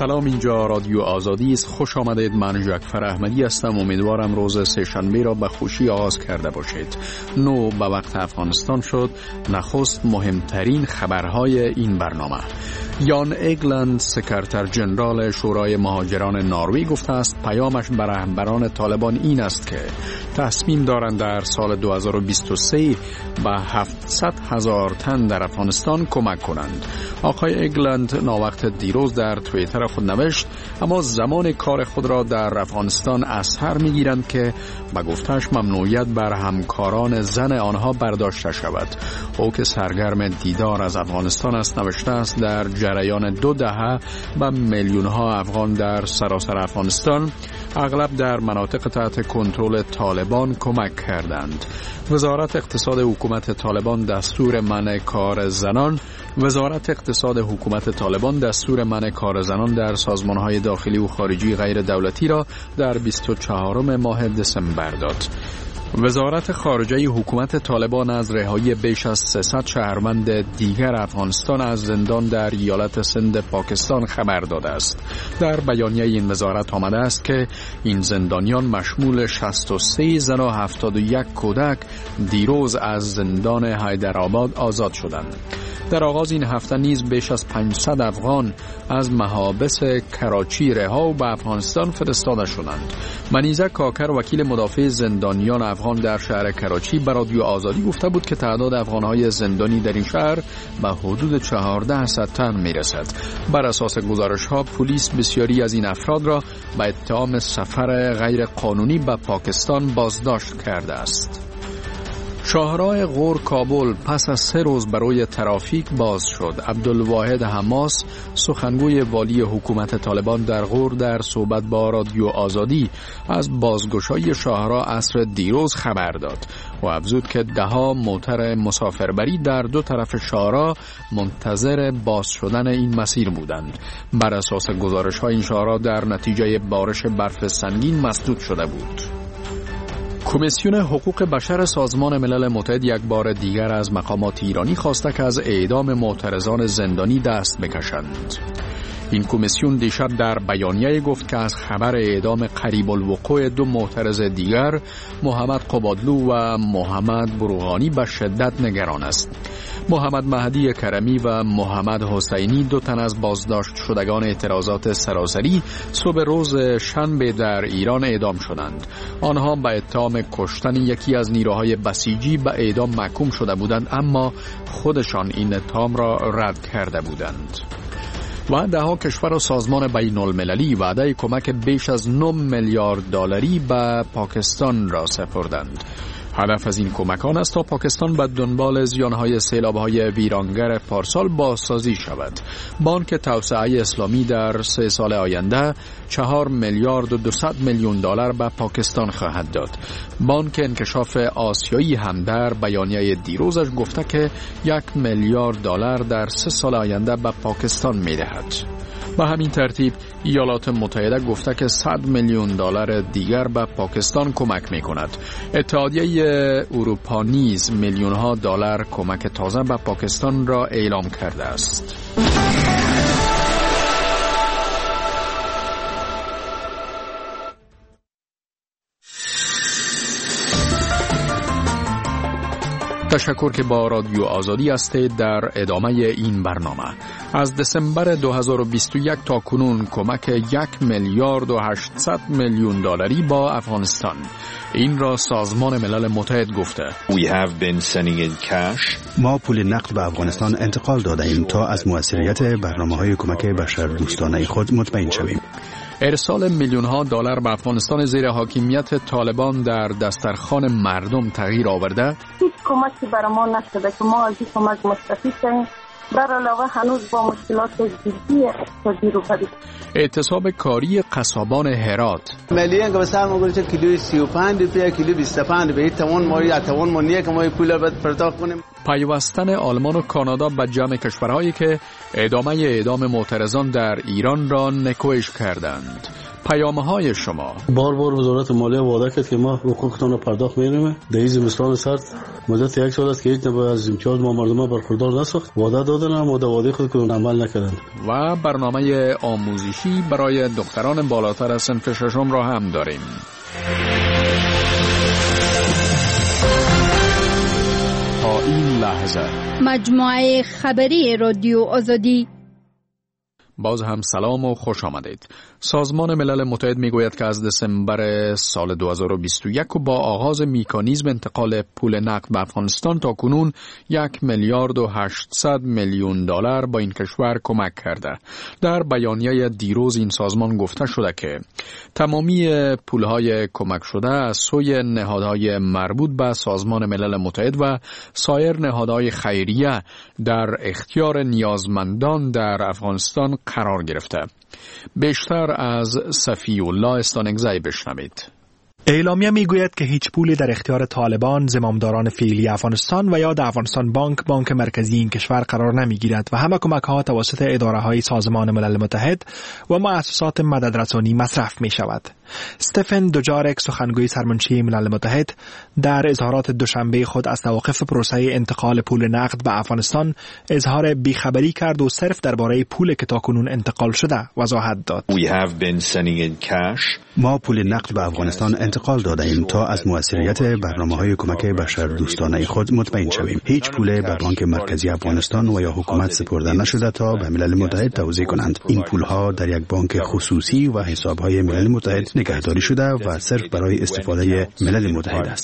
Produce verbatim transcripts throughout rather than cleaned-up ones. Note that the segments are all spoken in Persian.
سلام، اینجا رادیو آزادی است. خوش آمدید. من جعفر احمدی هستم. امیدوارم روز سه‌شنبه را به خوشی آغاز کرده باشید. نو به وقت افغانستان شد. نخست مهمترین خبرهای این برنامه. یان ایگلند، سکرتر جنرال شورای مهاجران نروژ، گفته است پیامش به رهبران طالبان این است که تصمیم دارند در سال دو هزار و بیست و سه به هفتصد هزار تن در افغانستان کمک کنند. آقای ایگلند ناوقت دیروز در توییتر خود نوشت اما زمان کار خود را در افغانستان از سر می‌گیرند که به گفته‌اش ممنوعیت بر همکاران زن آنها برداشته شود. او که سرگرم دیدار از افغانستان است نوشته است در جریان دو دهه به میلیون‌ها افغان در سراسر افغانستان، اغلب در مناطق تحت کنترل طالبان، کمک کردند. وزارت اقتصاد حکومت طالبان دستور منع کار زنان وزارت اقتصاد حکومت طالبان دستور منع کار زنان در سازمان‌های داخلی و خارجی غیر دولتی را در بیست و چهارم ماه دسامبر داد. وزارت خارجه حکومت طالبان از رهایی بیش از سیصد شهروند دیگر افغانستان از زندان در ایالت سند پاکستان خبر داده است. در بیانیه این وزارت آمده است که این زندانیان مشمول شصت و سه زن و هفتاد و یک کودک دیروز از زندان حیدرآباد آزاد شدند. در آغاز این هفته نیز بیش از پانصد افغان از محابس کراچی رها و به افغانستان فرستاده شدند. منیزه کاکر، وکیل مدافع زندانیان افغان در شهر کراچی، به رادیو آزادی گفته بود که تعداد افغان‌های زندانی در این شهر به حدود چهارده تن میرسد. بر اساس گزارش‌ها پلیس بسیاری از این افراد را به اتهام سفر غیر قانونی به پاکستان بازداشت کرده است. شاهراه غور کابل پس از سه روز برای ترافیک باز شد. عبدالواحد حماس، سخنگوی والی حکومت طالبان در غور، در صحبت با رادیو آزادی از بازگشایی شاهراه عصر دیروز خبر داد و افزود که ده‌ها موتر مسافربری در دو طرف شاهراه منتظر باز شدن این مسیر بودند. بر اساس گزارش‌ها این شاهراه در نتیجه بارش برف سنگین مسدود شده بود. کمیسیون حقوق بشر سازمان ملل متحد یک بار دیگر از مقامات ایرانی خواسته که از اعدام معترضان زندانی دست بکشند. این کمیسیون دیشب در بیانیه گفت که از خبر اعدام قریب الوقوع دو معترض دیگر، محمد قبادلو و محمد بروغانی، به شدت نگران است. محمد مهدی کرمی و محمد حسینی، دو تن از بازداشت شدگان اعتراضات سراسری، صبح روز شنبه در ایران اعدام شدند. آنها به اتهام کشتن یکی از نیروهای بسیجی به اعدام محکوم شده بودند، اما خودشان این اتهام را رد کرده بودند. و ده‌ها کشور و سازمان بین المللی وعده کمک بیش از نه میلیارد دلاری به پاکستان را سپردند. هدف از این کمکان است تا پاکستان به دنبال زیانهای سیلاب‌های ویرانگر پارسال بازسازی شود. بانک توسعه اسلامی در سه سال آینده چهار میلیارد و دویست میلیون دلار به پاکستان خواهد داد. بانک انکشاف آسیایی هم در بیانیه دیروزش گفته که یک میلیارد دلار در سه سال آینده به پاکستان می‌دهد. به همین ترتیب ایالات متحده گفته که صد میلیون دلار دیگر به پاکستان کمک می‌کند. اتحادیه اروپا نیز میلیون‌ها دلار کمک تازه به پاکستان را اعلام کرده است. تشکر که با رادیو آزادی هستید. در ادامه این برنامه، از دسامبر دو هزار و بیست و یک تا کنون کمک یک میلیارد و هشتصد میلیون دلاری با افغانستان. این را سازمان ملل متحد گفته. We have been sending in cash. ما پول نقد به افغانستان انتقال داده ایم تا از موثریت برنامه‌های کمک بشر دوستانه خود مطمئن شویم. ارسال میلیون ها دلار به افغانستان زیر حاکمیت طالبان در دسترخوان مردم تغییر آورده؟ هیچ کمکی برای ما نشده که ما از این کمک مستفید شویم. در علاوه هنوز با مشکلات جدی اقتصادی روبرو. اعتصاب کاری قصابان هرات. ملیه که مثلا ما گفتیم کیلو سی و پنج روپیه، کیلو بیست و پنج به توان ما یا توان ما نیه که ما پول رو پرداخت کنیم. پیوستن آلمان و کانادا به جمع کشورهایی که ادامه اعدام معترضان در ایران را نکوهش کردند. پیام‌های شما. بار بار وزارت مالیه وعده کرد که ما حقوقتون رو پرداخت می‌کنیم. در این زمستان سرد مدت یک سال است که هیچ نوع از امتیاز ما مردم برخوردار نساخت. وعده دادن اما وعده خود کدوم عمل نکردند. و برنامه آموزشی برای دختران بالاتر از صنف ششم را هم داریم. تا این لحظه مجموعه خبری رادیو آزادی. باز هم سلام و خوش آمدید. سازمان ملل متحد میگوید که از دسامبر سال دو هزار و بیست و یک و با آغاز مکانیزم انتقال پول نقد به افغانستان تا کنون یک میلیارد و هشتصد میلیون دلار با این کشور کمک کرده. در بیانیه دیروز این سازمان گفته شده که تمامی پولهای کمک شده از سوی نهادهای مربوط به سازمان ملل متحد و سایر نهادهای خیریه در اختیار نیازمندان در افغانستان قرار گرفته. بیشتر از صفی الله استانگزی بشنوید. اعلامیه میگوید که هیچ پولی در اختیار طالبان، زمامداران فعلی افغانستان و یا در افغانستان بانک بانک مرکزی این کشور قرار نمیگیرد و همه کمک ها توسط اداره های سازمان ملل متحد و مؤسسات مددرسانی مصرف می شود. استفن دوجارک، سخنگوی سرمنشی ملل متحد، در اظهارات دوشنبه خود از توقف پروسه انتقال پول نقد به افغانستان اظهار بیخبری کرد و صرف درباره پول که تاکنون انتقال شده وضاحت داد. We have been sending in cash. ما پول نقد به افغانستان انتقال داده ایم تا از موثریت برنامه‌های کمک بشردوستانه خود مطمئن شویم. هیچ پول به بانک مرکزی افغانستان و یا حکومت سپرده نشده تا به ملل متحد توزیع کنند. این پولها در یک بانک خصوصی و حساب‌های ملل متحد نگهداری شده و صرف برای استفاده ملل متحد است.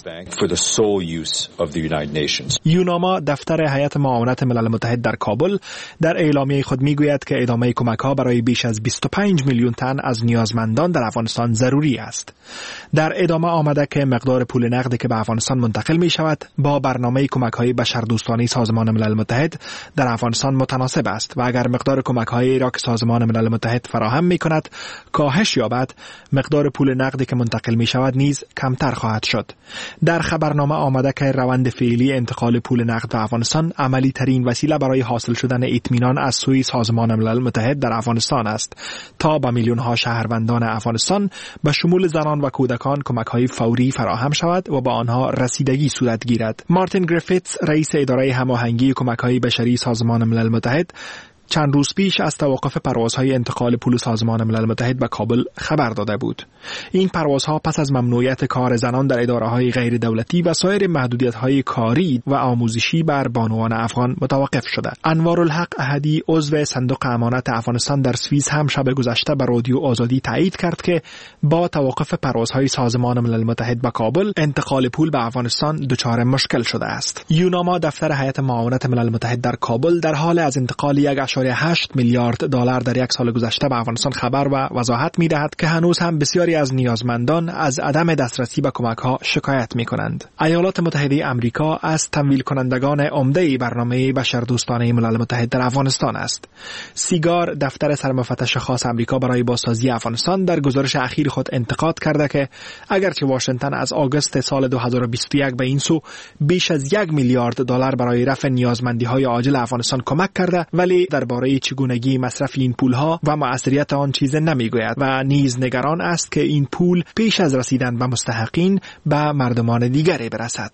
یوناما، دفتر هیئت معاونت ملل متحد در کابل، در اعلامیه خود میگوید که ادامه کمک‌ها برای بیش از بیست و پنج میلیون تن از نیازمندان در افغانستان ضروری است. در ادامه آمده که مقدار پول نقدی که به افغانستان منتقل می شود با برنامه کمک‌های بشردوستانه سازمان ملل متحد در افغانستان متناسب است و اگر مقدار کمک‌هایی را که سازمان ملل متحد فراهم می‌کند کاهش یابد، مقدار پول نقدی که منتقل می شود نیز کمتر خواهد شد. در خبرنامه آمده که روند فعلی انتقال پول نقد به افغانستان عملی ترین وسیله برای حاصل شدن اطمینان از سوی سازمان ملل متحد در افغانستان است تا به میلیون ها شهروندان افغانستان به شمول زنان و کودکان کمک‌های فوری فراهم شود و با آنها رسیدگی صورت گیرد. مارتین گریفیتس، رئیس اداره هماهنگی کمک‌های بشری سازمان ملل متحد، چند روز پیش از توقف پروازهای انتقال پول سازمان ملل متحد به کابل خبر داده بود. این پروازها پس از ممنوعیت کار زنان در اداره‌های غیر دولتی و سایر محدودیت‌های کاری و آموزشی بر بانوان افغان متوقف شده. انوارالحق احدی، عضو صندوق امانت افغانستان در سوئیس، هم شب گذشته به رادیو آزادی تایید کرد که با توقف پروازهای سازمان ملل متحد به کابل، انتقال پول به افغانستان دچار مشکل شده است. یوناما، دفتر هیئت معاونت ملل متحد در کابل، در حال از انتقال یک و هشت میلیارد دلار در یک سال گذشته به افغانستان خبر و وضاحت می‌دهد که هنوز هم بسیاری از نیازمندان از عدم دسترسی به کمک‌ها شکایت می‌کنند. ایالات متحده آمریکا از تمویل کنندگان عمده برنامه بشردوستانه ملل متحد در افغانستان است. سیگار، دفتر سرمفتش خاص آمریکا برای بازسازی افغانستان، در گزارش اخیر خود انتقاد کرده که اگرچه واشنگتن از آگوست سال دو هزار و بیست و یک به این سو بیش از یک میلیارد دلار برای رفع نیازمندی‌های عاجل افغانستان کمک کرده، ولی درباره چگونگی مصرف این پولها و مؤثریت آن چیز نمیگوید و نیز نگران است که این پول پیش از رسیدن به مستحقین به مردمان دیگری برسد.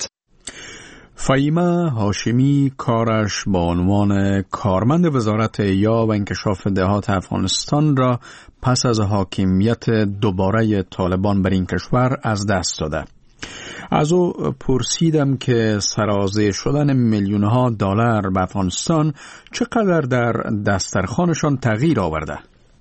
فهیمه هاشمی کارش با عنوان کارمند وزارت احیا و انکشاف دهات افغانستان را پس از حاکمیت دوباره طالبان بر این کشور از دست داده. از او پرسیدم که سرازیر شدن میلیون ها دلار به افغانستان چقدر در دسترخوانشان تغییر آورده؟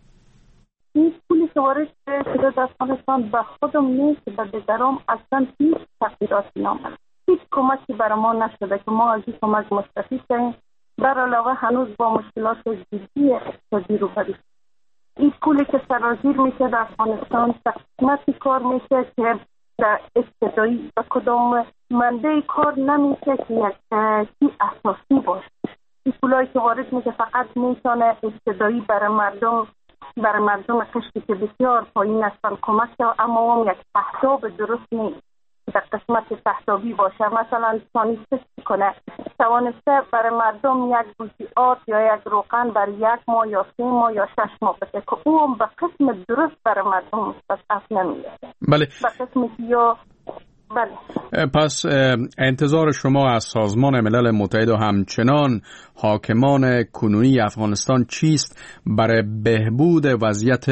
این پولی که وارد شده در افغانستان به خودم نیست، به دیگران اصلا هیچ تغییراتی نامد. هیچ کمکی برای ما نشده که ما از این کمک مستفید شدیم. در علاوه هنوز با مشکلات جدی اقتصادی روبرو. این پولی که سرازیر میشه در افغانستان تقسیمتی کار میشه که در ابتدایی و کدام منده کار نمیشه که یک اساسی باشه. این پولایی که وارد میشه فقط میتونه ابتدایی برای مردم برای مردم قشری که بسیار پایین هستن کمک شد، اما هم یک تحتاب درست نیست در قسمت تحتابی باشه. مثلا ثانی سست کنه توانسته برای مردم یک بوتی آرد یا یک روغن برای یک ماه یا سه ماه یا شش ماه بده که او هم به قسم درست برای مردم مستضعف نمیده. بله. به قسمی که یا بله. پس انتظار شما از سازمان ملل متحد و همچنان حاکمان کنونی افغانستان چیست برای بهبود وضعیت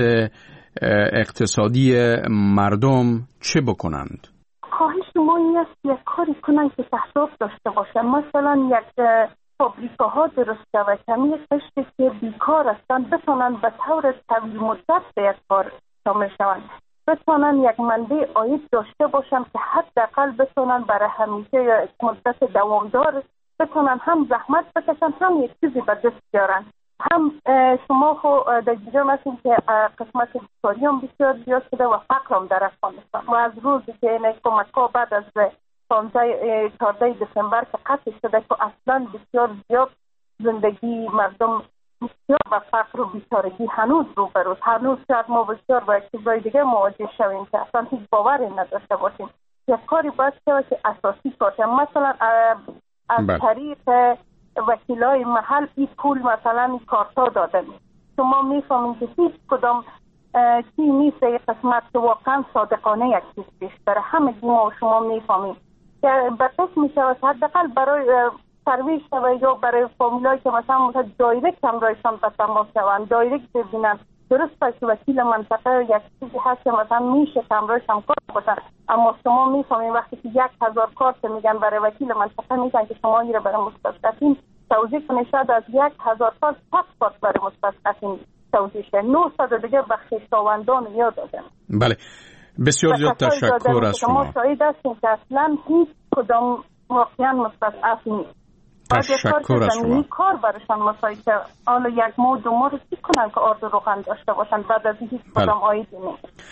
اقتصادی مردم چه بکنند؟ خواهش ما این است یک کاری کنند که تحصیل داشته باشه. مثلا یک فابریکاها درست و کمی قشتی که بیکار هستند بتونن به طور طویل مدت به یک کار شامل شوند، بتونن یک منبع عاید داشته باشن که حداقل بتونن برای همیشه یا مدت دوامدار بتونن هم زحمت بکشن هم یک چیزی به دست بیارن. هم شما خو در جریان هستین که قسمت بیکاری هم بسیار زیاد شده و فقر هم در افغانستان و از روزی که این کمک‌ها بعد از چهاردهم دسامبر که قطع شده که اصلا بسیار زیاد زندگی مردم بسیار با فقر و بیچارگی هنوز روبروز، هنوز شاید ما بسیار با یک چیزای دیگه مواجه شویم که اصلا هیچ باوری نداشته باشیم. یک کاری باید شود که اساسی باشه. مثلا از طریق وکیلای محل این پول مثلا کارتا دادن. شما میفهمین که هیچ کدام چی نیست یک قسمت که واقعا صادقانه یک چیز پیش بره. همه ما و شما میفهمین که به قسم میشود حداقل برای سرویس شوه یا برای فامیلایی که مثلا مثلا دایرکت هم رایشان به تماس شوند، دایرکت ببینن. درست که وکیل منطقه یک چیزی هست که مثلا میشه که همراهش هم کار باشن، اما شما میفهمین وقتی که یک هزار کارت میگن برای وکیل منطقه میگن که شما این رو برای مستضعفین توضیح کنه، شاید از یک هزار کارت پس کارت برای مستضعفین توضیح شه. نهصد دیگه به خویشاوندان یاد دادن. بله، بسیار زیاد تشکر از شما. ما شاهد هستیم که اصلا هیچ کدام واقعا مستضعف نیست. تشکر از شما. کار برشان مسایی که حالا یک ماه دو ماه رو چی کنن که آرد و روغن داشته باشن بعد از هیچ کدام عایدی نیست.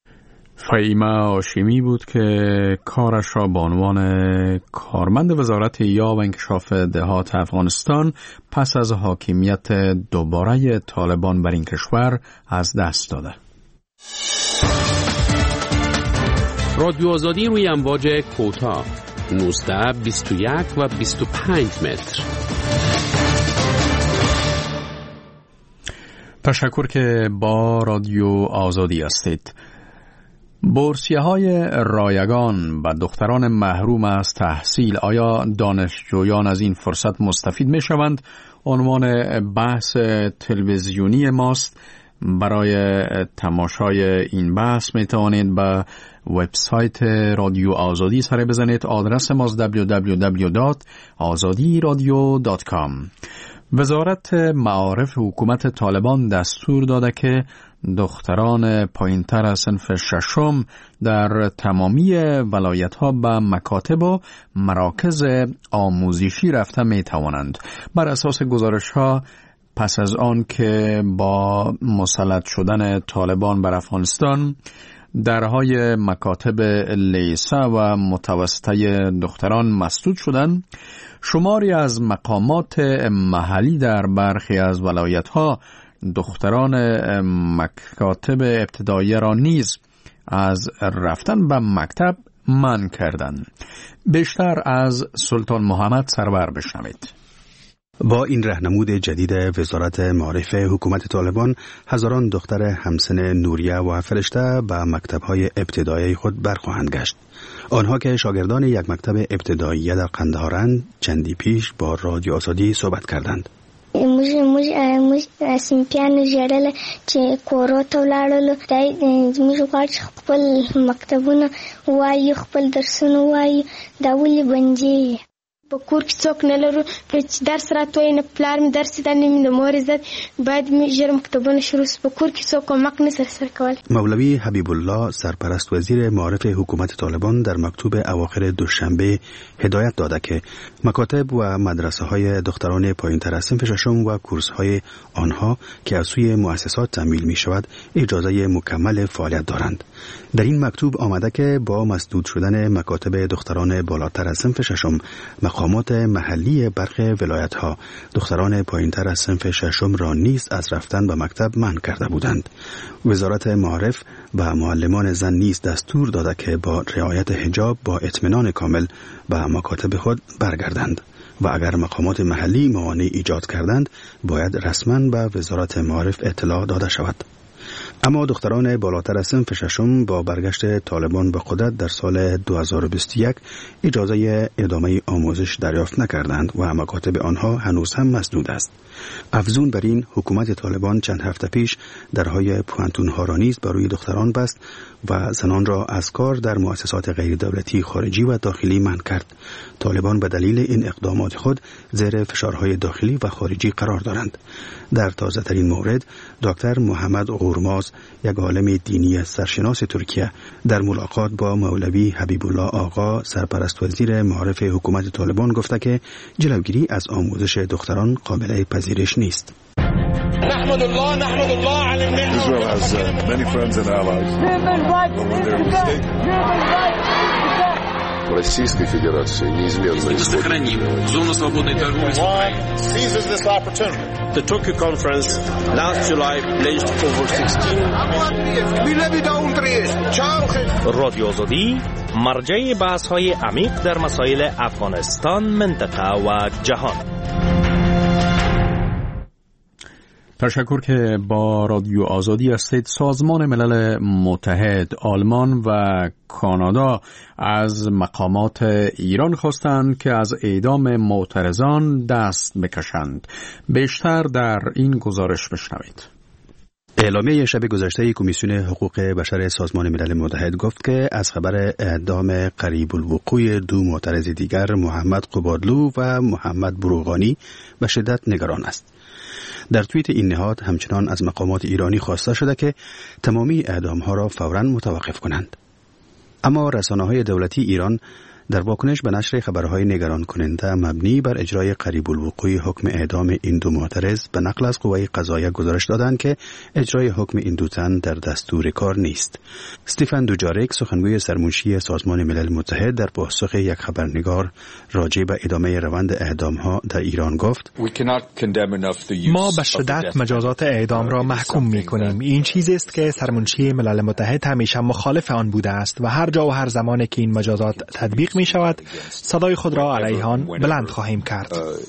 فهیمه هاشمی بود که کارش را به عنوان کارمند وزارت یا و انکشاف دهات افغانستان پس از حاکمیت دوباره طالبان بر این کشور از دست داده. رادیو آزادی روی امواج کوتاه نوزده بیست و یک و بیست و پنج متر. تشکر که با رادیو آزادی هستید. بورسیه های رایگان و دختران محروم از تحصیل، آیا دانشجویان از این فرصت مستفید می شوند؟ عنوان بحث تلویزیونی ماست. برای تماشای این بحث می توانید به وبسایت رادیو آزادی سر بزنید. آدرس ماست دبلیو دبلیو دبلیو دات آزادی رادیو دات کام. وزارت معارف حکومت طالبان دستور داده که دختران پایینتر از صنف ششم در تمامی ولایت‌ها به مکاتب و مراکز آموزشی رفته می توانند. بر اساس گزارش‌ها پس از آن که با مسلط شدن طالبان بر افغانستان درهای مکاتب لیسه و متوسطه دختران مسدود شدند، شماری از مقامات محلی در برخی از ولایت‌ها دختران مکاتب ابتدایی را نیز از رفتن به مکتب منع کردند. بیشتر از سلطان محمد سرور بشنوید. با این راهنمود جدید وزارت معارف حکومت طالبان، هزاران دختر همسن نوریه و فرشته به مکتب‌های ابتدایی خود برخواهند گشت. آنها که شاگردان یک مکتب ابتدایی در قندهارند، چندی پیش با رادیو آزادی صحبت کردند. موږ موږ موږ سیمپیانو ژړل چې کورو ته ولاړل. موږ غواړو چې خپل مکتبونه وایي، خپل درسونه وایي. دا ولې بندي؟ په کور کې څوک نه لرو چې درس راته وایي، نه پلار مې درس زده نه مې د مور عزت. باید مې ژر مکتبونه شروع شي. په کور کې څوک کمک نه سره سره کولی. مولوی حبیب الله سرپرست وزیر معارف حکومت طالبان در مکتوب اواخر دوشنبه هدایت داده که مکاتب و مدرسه های دختران پایین‌تر از صنف ششم و کورس های آنها که از سوی مؤسسات تمویل می شود اجازه مکمل فعالیت دارند. در این مکتوب آمده که با مسدود شدن مکاتب دختران بالاتر از صنف ششم مقامات محلی برخی ولایت‌ها دختران پایین‌تر از صنف ششم را نیز از رفتن به مکتب منع کرده بودند. وزارت معارف و معلمان زن نیز دستور داده که با رعایت حجاب با اطمینان کامل به مکاتب خود برگردند و اگر مقامات محلی موانع ایجاد کردند باید رسما به وزارت معارف اطلاع داده شود. اما دختران بالاتر از صنف ششم با برگشت طالبان به قدرت در سال دو هزار و بیست و یک اجازه ادامه آموزش دریافت نکردند و مکاتب آنها هنوز هم مسدود است. افزون بر این، حکومت طالبان چند هفته پیش درهای پوانتون‌ها را نیز برای دختران بست و زنان را از کار در مؤسسات غیر دولتی خارجی و داخلی منع کرد. طالبان به دلیل این اقدامات خود زیر فشارهای داخلی و خارجی قرار دارند. در تازه ترین مورد، دکتر محمد قورماز، یک عالم دینی سرشناس ترکیه، در ملاقات با مولوی حبیب الله آقا، سرپرست وزیر معارف حکومت طالبان، گفته که جلوگیری از آموزش دختران قابل پذیرش نیست. نحمد الله نحمد الله علی النعمة. Israel has uh, many friends and allies. But when they're mistaken. Российской Федерации неизменно сохраним зону свободной торговли с Украиной. Seizes this opportunity. The Tokyo conference last July pledged over sixteen. رادیو آزادی مرجع بحث‌های عمیق در مسائل افغانستان، منطقه و جهان. تشکر که با رادیو آزادی هستید. سازمان ملل متحد، آلمان و کانادا از مقامات ایران خواستند که از اعدام معترضان دست بکشند. بیشتر در این گزارش بشنوید. اعلامیه شب گذشته کمیسیون حقوق بشر سازمان ملل متحد گفت که از خبر اعدام قریب الوقوع دو معترض دیگر، محمد قبادلو و محمد بروغانی، به شدت نگران است. در توییت این نهاد همچنان از مقامات ایرانی خواسته شده که تمامی اعدام‌ها را فوراً متوقف کنند. اما رسانه‌های دولتی ایران در واکنش به نشر خبرهای نگران کننده مبنی بر اجرای قریب الوقوع حکم اعدام این دو معترض به نقل از قوه قضاییه گزارش دادند که اجرای حکم این دو تن در دستور کار نیست. استیفن دوجاریک، سخنگوی سرمنشی سازمان ملل متحد، در پاسخ یک خبرنگار راجع به ادامه روند اعدام‌ها در ایران گفت: ما به شدت مجازات اعدام را محکوم می‌کنیم. این چیزی است که سرمنشی ملل متحد همیشه مخالف آن بوده است و هر جا و هر زمانی که این مجازات تطبیق می شود صدای خود را علیه آن بلند خواهیم کرد.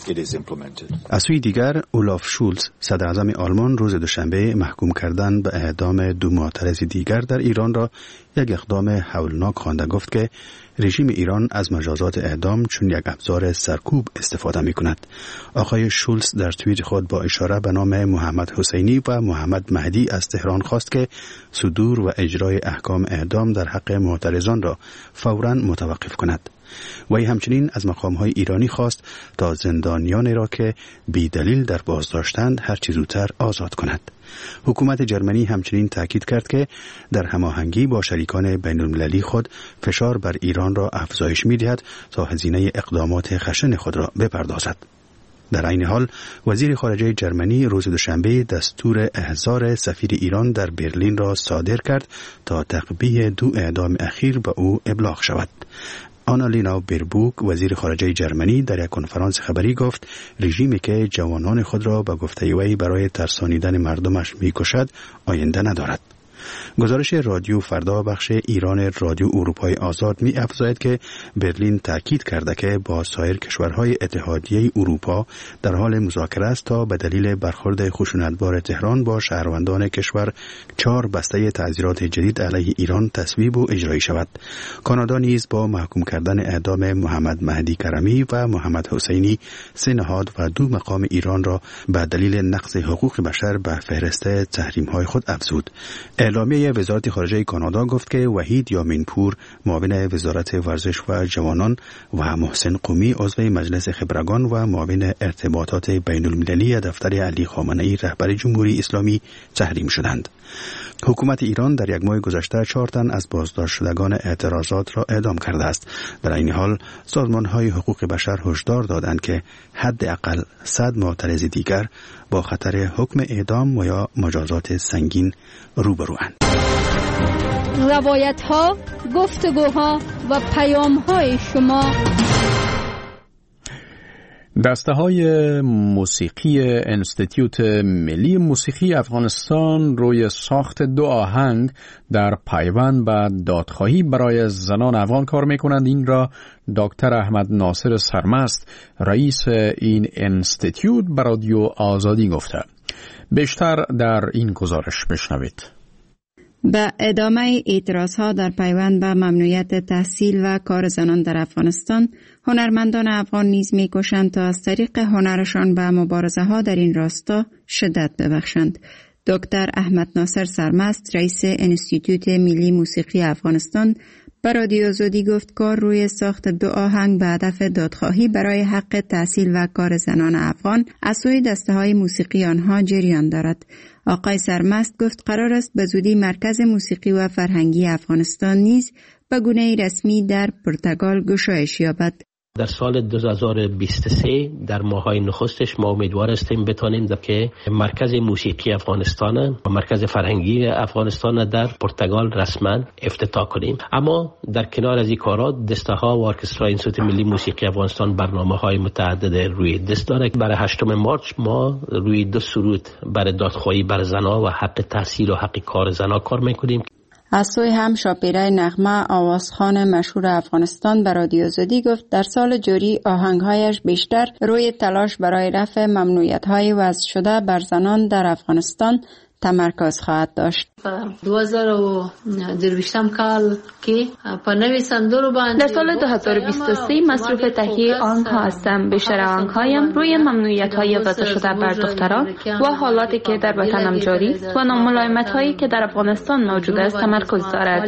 از سوی دیگر، اولاف شولز، صدر اعظم آلمان، روز دوشنبه محکوم کردن به اعدام دو معترض دیگر در ایران را یک اقدام هولناک خوانده. گفت که رژیم ایران از مجازات اعدام چون یک ابزار سرکوب استفاده می کند. آقای شولز در توییت خود با اشاره به نام محمد حسینی و محمد مهدی از تهران خواست که صدور و اجرای احکام اعدام در حق معترضان را فوراً متوقف کند. وی همچنین از مقام‌های ایرانی خواست تا زندانیانی را که بی دلیل در بازداشتند هر چه زودتر آزاد کند. حکومت جرمنی همچنین تاکید کرد که در هماهنگی با شریکان بین‌المللی خود فشار بر ایران را افزایش می‌دهد تا هزینه اقدامات خشن خود را بپردازد. در این حال وزیر خارجه جرمنی روز دوشنبه دستور احضار سفیر ایران در برلین را صادر کرد تا تعقیب دو اعدام اخیر به او ابلاغ شود. آنالینا بیربوک، وزیر خارجه جرمنی، در یک کنفرانس خبری گفت رژیمی که جوانان خود را به گفته وی برای ترسانیدن مردمش می‌کشد آینده ندارد. گزارش رادیو فردا بخش ایران رادیو اروپای آزاد می افزاید که برلین تاکید کرده که با سایر کشورهای اتحادیه اروپا در حال مذاکره است تا به دلیل برخورد خشونتبار تهران با شهروندان کشور چهار بسته تعزیرات جدید علیه ایران تصویب و اجرایی شود. کانادا نیز با محکوم کردن اعدام محمد مهدی کرمی و محمد حسینی سه نهاد و دو مقام ایران را به دلیل نقض حقوق بشر به فهرست تحریم‌های خود افزود. اعلامیه وزارت خارجه کانادا گفت که وحید یامینپور، معاون وزارت ورزش و جوانان، و محسن قومی، عضو مجلس خبرگان و معاون ارتباطات بین المللی دفتر علی خامنه‌ای رهبر جمهوری اسلامی تحریم شدند. حکومت ایران در یک ماه گذشته چهار تن از بازداشت شدگان اعتراضات را اعدام کرده است. در این حال سازمان‌های حقوق بشر هشدار دادند که حداقل صد معترض دیگر با خطر حکم اعدام و یا مجازات سنگین روبروند. روایت‌ها، گفتگوها و پیام‌های شما دسته های موسیقی انستیتیوت ملی موسیقی افغانستان روی ساخت دو آهنگ در پیوند به دادخواهی برای زنان افغان کار میکنند. این را دکتر احمد ناصر سرمست رئیس این انستیتیوت به رادیو آزادی گفته. بیشتر در این گزارش بشنوید. به ادامه اعتراضها در پیوند به ممنوعیت تحصیل و کار زنان در افغانستان، هنرمندان افغان نیز می‌کوشند تا از طریق هنرشان به مبارزه ها در این راستا شدت ببخشند. دکتر احمد ناصر سرمست رئیس انستیتوت ملی موسیقی افغانستان به رادیو آزادی گفت کار روی ساخت دو آهنگ به هدف دادخواهی برای حق تحصیل و کار زنان افغان از سوی دسته‌های موسیقی آنها جریان دارد. آقای سرمست گفت قرار است به زودی مرکز موسیقی و فرهنگی افغانستان نیز به گونه رسمی در پرتغال گشایش یابد. در سال دو هزار و بیست و سه در ماهای نخستش ما امیدوار هستیم بتانیم که مرکز موسیقی افغانستان و مرکز فرهنگی افغانستان در پرتغال رسما افتتاح کنیم. اما در کنار از این کارات دسته ها و ارکسترای انستیتوت ملی موسیقی افغانستان برنامه های متعدد روی دست داره. برای هشتم مارچ ما روی دو سرود برای دادخواهی بر زنها و حق تحصیل و حق کار زنها کار میکنیم. از سوی هم شاپیره نغمه آوازخوان مشهور افغانستان به رادیو آزادی گفت در سال جاری آهنگهایش بیشتر روی تلاش برای رفع ممنوعیت‌های وضع شده بر زنان در افغانستان تمرکز خواهد داشت. دو هزار و درویشتم کال که په نوې سندرو باندې در سال دو هزار و بیست و سه مصروف تهیه آهنگ‌ها هستم. بیشتر آهنگ‌هایم روی ممنوعیت‌های وضع شده بر دختران و حالاتی که در وطنم جاری است و ناملایمت‌هایی که در افغانستان موجود است تمرکز دارد.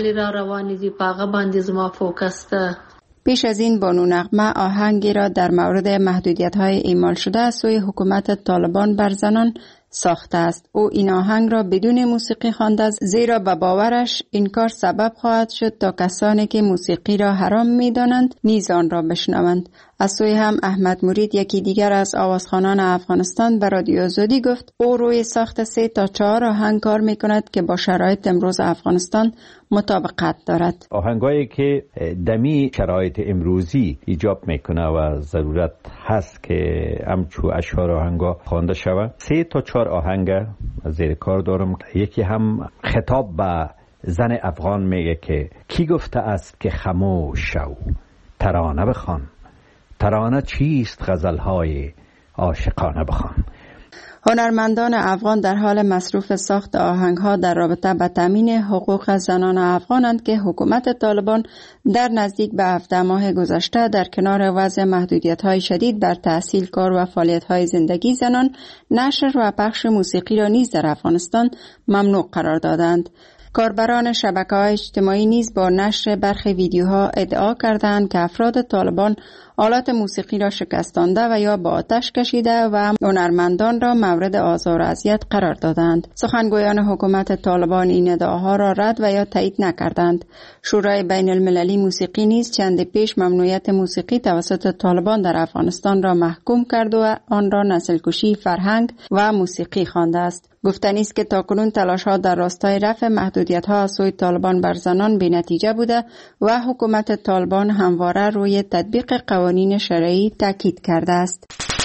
پیش از این بانو نغمه آهنگی را در مورد محدودیت‌های اعمال شده از سوی حکومت طالبان بر زنان ساخته است. او این آهنگ را بدون موسیقی خوانده است زیرا به باورش این کار سبب خواهد شد تا کسانی که موسیقی را حرام می‌دانند نیز آن را بشنوند. از سوی هم احمد مرید یکی دیگر از آوازخوانان افغانستان به رادیو آزادی گفت او روی ساخت سه تا چهار آهنگ کار می‌کند که با شرایط امروز افغانستان مطابقت دارد. آهنگایی که دمی شرایط امروزی ایجاب میکنه و ضرورت هست که همچو اشعار آهنگا خوانده شود. سه تا چهار آهنگ زیر کار دارم. یکی هم خطاب به زن افغان میگه که کی گفته است که خاموش شو، ترانه بخوان، ترانه چیست غزلهای عاشقانه بخوان. هنرمندان افغان در حال مصروف ساخت آهنگ‌ها در رابطه با تامین حقوق زنان افغانند که حکومت طالبان در نزدیک به هفده ماه گذشته در کنار وضع محدودیت‌های شدید بر تحصیل، کار و فعالیت‌های زندگی زنان، نشر و پخش موسیقی را نیز در افغانستان ممنوع قرار دادند. کاربران شبکه‌های اجتماعی نیز با نشر برخی ویدیوها ادعا کردند که افراد طالبان آلات موسیقی را شکستانده و یا با آتش کشیده و هنرمندان را مورد آزار و اذیت قرار دادند. سخنگویان حکومت طالبان این ادعاها را رد و یا تایید نکردند. شورای بین المللی موسیقی نیز چند پیش ممنوعیت موسیقی توسط طالبان در افغانستان را محکوم کرد و آن را نسل‌کشی فرهنگ و موسیقی خوانده است. گفتنی است که تاکنون تلاش‌ها در راستای رفع محدودیت‌ها از سوی طالبان بر زنان بی‌نتیجه بوده و حکومت طالبان همواره روی تطبیق قوانین شرعی تاکید کرده است.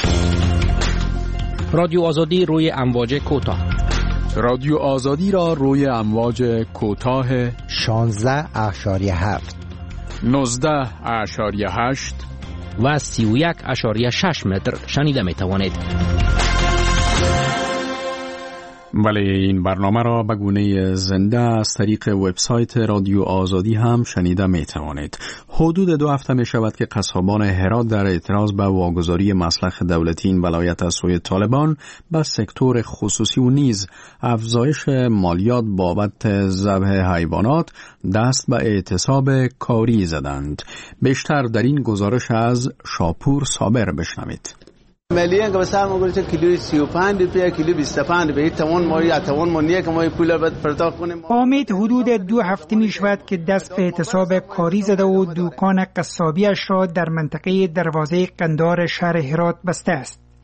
رادیو آزادی روی امواج کوتاه. رادیو آزادی را روی امواج کوتاه شانزده اشاریه هفت، نوزده اشاریه هشت و سی و یک اشاریه شش متر شنیده می توانید. بله، این برنامه را به گونه زنده از طریق وبسایت رادیو آزادی هم شنیده می توانید. حدود دو هفته می شود که قصابان هرات در اعتراض به واگذاری مسلخ دولتی این ولایت از سوی طالبان به سکتور خصوصی و نیز افزایش مالیات بابت ذبح حیوانات دست به اعتصاب کاری زدند. بیشتر در این گزارش از شاپور صابر بشنوید. ملیه که بسیار ما گوییم کیلوی سی و پنج روپیه، کیلو بیست و پنج روپیه، توان ما یا توان ما نیه که ما پول باید پرداخت کنیم. امید حدود دو هفته می شود که دست به اعتصاب کاری زده و دکان قصابیش را در منطقه دروازه قندار شهر هرات بسته است.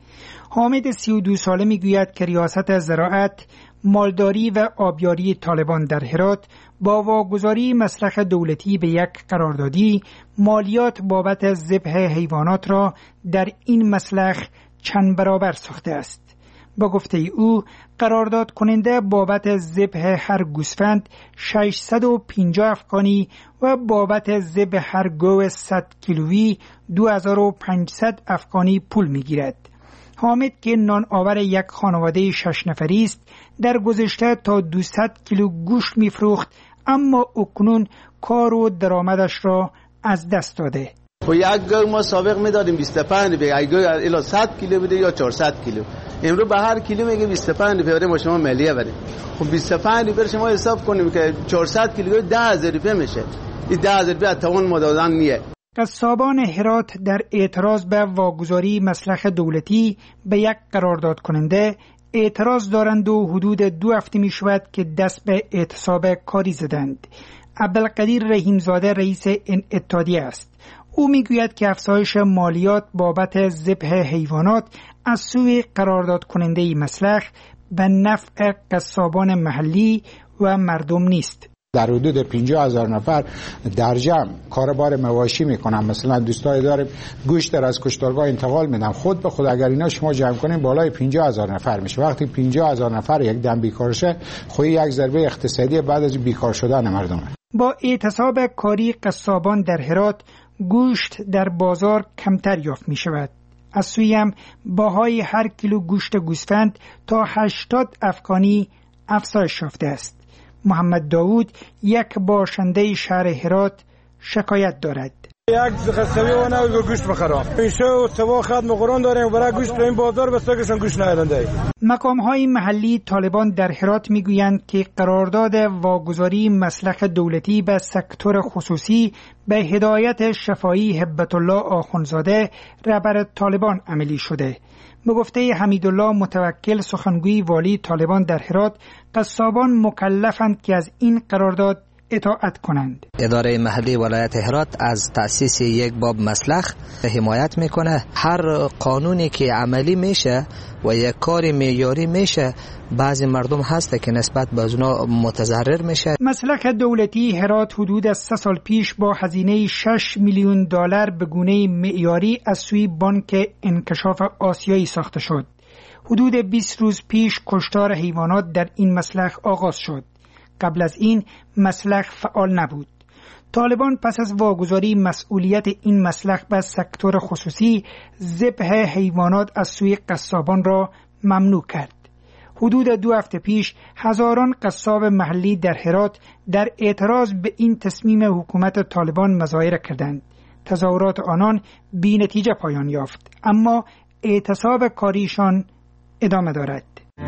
حامد سی و دو ساله میگوید که ریاست زراعت، مالداری و آبیاری طالبان در هرات با واگذاری مسلخ دولتی به یک قراردادی مالیات بابت ذبح حیوانات را در این مسلخ چند برابر ساخته است. با گفته او قرارداد کننده بابت ذبح هر گوسفند ششصد و پنجاه افغانی و بابت ذبح هر گو صد کیلویی دو هزار و پانصد افغانی پول میگیرد. حامد که نان آور یک خانواده شش نفری است در گذشته تا دویست کیلو گوشت میفروخت، اما اکنون کار و درآمدش را از دست داده. خب یک گو ما سابق میدادیم بیست و پنج روپیه، یک گو الی صد کیلو بده یا چهارصد کیلو. امروز به هر کیلو میگه بیست و پنج روپیه ما شما ملیه بده. خب بیست و پنج روپیه شما حساب کنیم که چهارصد کیلو ده هزار روپیه میشه. این ده هزار روپیه توان ما دادن نیه. قصابان هرات در اعتراض به واگذاری مسلخ دولتی به یک قرارداد کننده اعتراض دارند و حدود دو هفته می شود که دست به اعتصاب کاری زدند. عبدالقدیر رحیمزاده رئیس این اتحادیه است. او میگوید که افزایش مالیات بابت ذبح حیوانات از سوی قرارداد کننده مسلخ به نفع قصابان محلی و مردم نیست. در حدود پنجاه هزار نفر در جمع کاربار مواشی میکنن. مثلا دوستای داریم گوشت را از کشتارگاه انتقال میدن، خود به خود اگر اینا شما جمع کنین بالای پنجاه هزار نفر میشه. وقتی پنجاه هزار نفر یک دم بیکار شه، خود یک ضربه اقتصادی بعد از بیکار شدن مردم. با اعتصاب کاری قصابان در هرات گوشت در بازار کمتر یافت می شود. از سوی هم باهای هر کیلو گوشت گوسفند تا هشتاد افغانی افزایش یافته است. محمد داوود یک باشنده شهر هرات شکایت دارد. یک قصبی و نه گوشت بخرم. پیشه و سوا خدمت قرآن داریم برای گوشت این بازار بسازشون گوشت ندارند. مقام‌های محلی طالبان در هرات میگویند که قرارداد واگذاری مسلخ دولتی به سکتور خصوصی به هدایت شفایی هبت الله آخونزاده رهبر طالبان عملی شده. به گفته حمیدالله متوکل سخنگوی والی طالبان در هرات، قصابان مکلفند که از این قرارداد اطاعت کنند. اداره محلی ولایت هرات از تأسیس یک باب مسلخ حمایت میکنه. هر قانونی که عملی میشه و یک کار معیاری میشه، بعضی مردم هسته که نسبت به اونا متضرر میشه. مسلخ دولتی هرات حدود از سه سال پیش با هزینه شش میلیون دلار به گونه معیاری از سوی بانک انکشاف آسیایی ساخته شد. حدود بیست روز پیش کشتار حیوانات در این مسلخ آغاز شد. قبل از این مسلخ فعال نبود. طالبان پس از واگذاری مسئولیت این مسلخ به سکتور خصوصی، ذبح حیوانات از سوی قصابان را ممنوع کرد. حدود دو هفته پیش هزاران قصاب محلی در هرات در اعتراض به این تصمیم حکومت طالبان مظاهره کردند. تظاهرات آنان بی نتیجه پایان یافت، اما اعتصاب کاریشان ادامه دارد.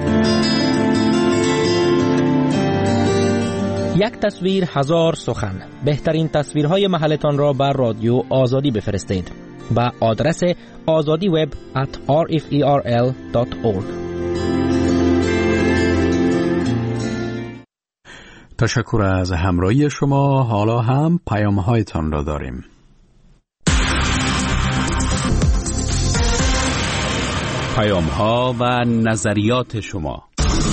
یک تصویر هزار سخن. بهترین تصویرهای محلتان را بر رادیو آزادی بفرستید با آدرس آزادی وب ات آر اف ای آر ال دات اورگ. تشکر از همراهی شما. حالا هم پیام‌هایتان را داریم. پیام‌ها و نظریات شما.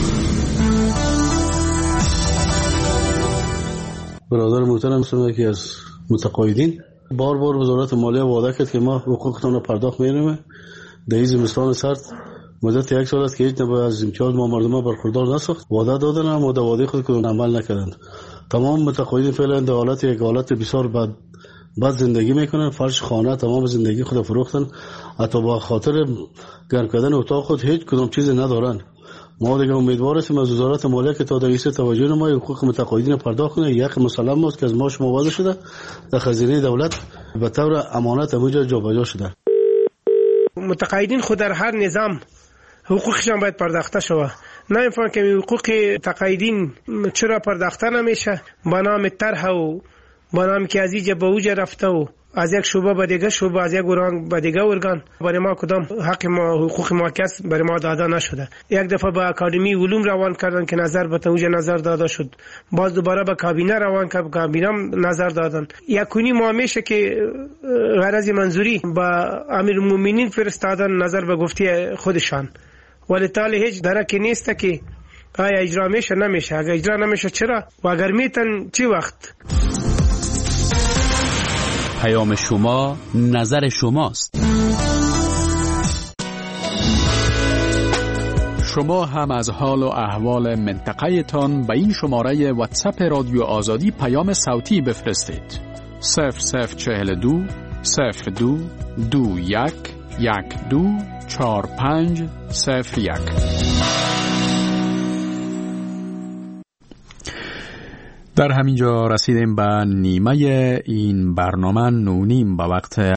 برادر محترم هستم که از متقاعدین بار بار وزارت مالیه وعده کرد که ما حقوقتون رو پرداخت می‌کنیم. در زمستان سرد مدت یک سال است که هیچ نوع از امتیاز ما مردم برخوردار نساخت. وعده دادن اما در وعده خود کدوم عمل نکردند. تمام متقاعدین فعلا در حالت یک حالت بسیار بد بد زندگی میکنن. فرش خانه تمام زندگی خود فروختن. حتی با خاطر گرم کردن اتاق خود هیچ کدوم چیزی ندارن. ما دیگه امیدوار هستیم از وزارت مالیه که تا دیگه توجه نمای حقوق متقاعدین پرداخت کنه. یک مسلم است که از ما شما وعده شده در خزینه دولت به طور امانت همونجا جابجا شده. متقاعدین خود در هر نظام حقوقشان باید پرداخته شود. نه اینفان که حقوق تقاعدین چرا پرداخته نمیشه؟ با نام طرح و با نام که از اینجا به اوجا رفته و از یک شعبه به دیگه شعبه، از یک ارگان به دیگه ارگان برای ما کدام حق ما حقوق ما کس برای ما داده نشده. یک دفعه به اکادمی علوم روان کردن که نظر به توجه نظر داده شد، باز دوباره به کابینه روان کرد، کابینه نظر دادن. یکونی ما میشه که غرض منظوری به امیرالمومنین فرستادن نظر به گفته خودشان، ولی تالی هیچ درکی نیست که آیا اجرا میشه نمیشه. اگر اجرا نمیشه چرا و اگر میتن چی وقت؟ پیام شما نظر شماست. شما هم از حال و احوال منطقه تان به این شماره واتساپ رادیو آزادی پیام صوتی بفرستید. صفر صفر چهل دو صفر دو دو یک یک دو چهار پنج صفر یک. در همینجا رسیدیم به نیمه این برنامه نونیم به وقت